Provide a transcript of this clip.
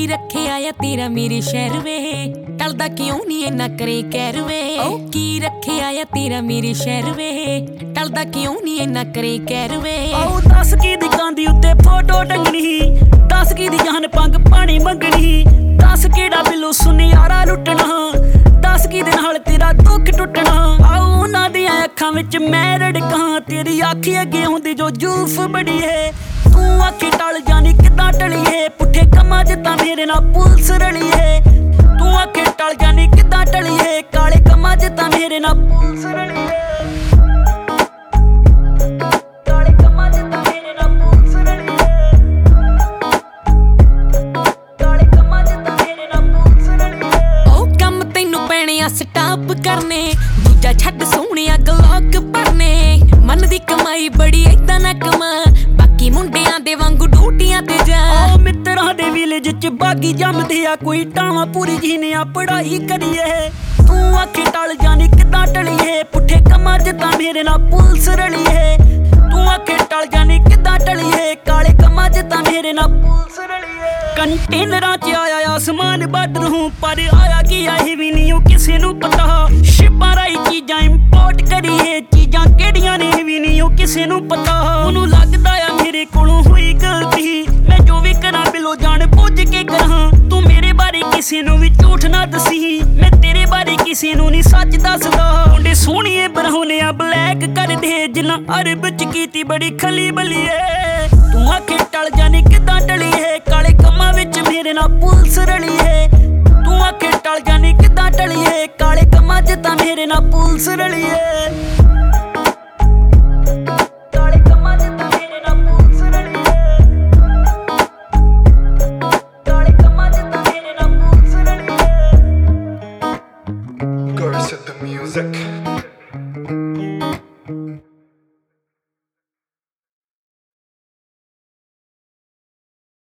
रखे आया तेरा मेरे शहर वे, टलदा क्यों नहीं इन्ना करे कहर वे। की रखे आया तेरा मेरे शहर वे, टलदा क्यों नहीं इन्ना करे कहर वे। दस की दी कांदी उत्ते फोटो टंगनी, 10 की दी जान पंग पानी मंगनी, 10 केड़ा बिलो सुनियारा लुटना, 10 की दे नाल तेरा दुख टुटना। आओ उन्हां दी अखां विच मैं रड़कां, तेरी अखी अगे हुंदी जो जुल्फ बड़ी है। तू आखे टल जानी किदां टलिए, पुठे कमां च तां मेरे नाल पुलिस रली है। तू आखे टल जानी किदां टलिए, काले कमां च तां मेरे नाल पुलिस रली है। काले कमां च तां मेरे नाल पुलिस रली है। काले कमां च तां मेरे नाल पुलिस रली है। ओ कम तैनू पैणे आ स्टाप करने, दूजा छड्ड सोहणिया गलॉक भरने। मन दी कमाई बड़ी ऐदां ना कमा, बाकी मुंडियां दे वांगू ड्यूटियां ते जा। ओ मित्तरां दे विलेज च बागी जमदे आ, कोई टावां पूरी जीने आ पढ़ाई करिए। तू आखे टल जानी किदां टलिए, पुठे कमां च तां मेरे नाल पुलिस रली है। तू आखे टल जानी किदां टलिए, काले कमां च तां मेरे नाल पुलिस रली है। कंटेनरां च आया आसमान बार्डर हूं, पर आया कि आही भी नहीं ओ किसे नूं पता। शिपां राही चीजां इंपोर्ट करिए, चीजां केड़ियां ने भी नहीं ओ किसे नूं पता। ओनू लगदा आ मेरे कोलों होई गलती, मैं जो भी करा बिलो जान बुझ के करा। तू मेरे बारे किसे नूं भी झूठ ना दसी, मैं तेरे बारे किसे नूं नहीं सच दसदा। मुंडे सोहणिए बरहोनिया ब्लैक कर दे, जिन्ना अरब च कीती बड़ी खली बलिए। तू आखे टल जानी किदां टलिए, काले कमां विच मेरे नाल पुलिस रली है। तू आखे टल जानी किदां टलिए, काले कमां च तां मेरे नाल पुलिस रली है। काले कमां च तां मेरे नाल पुलिस रली है। काले कमां च तां मेरे नाल पुलिस रली है। Curse at the music.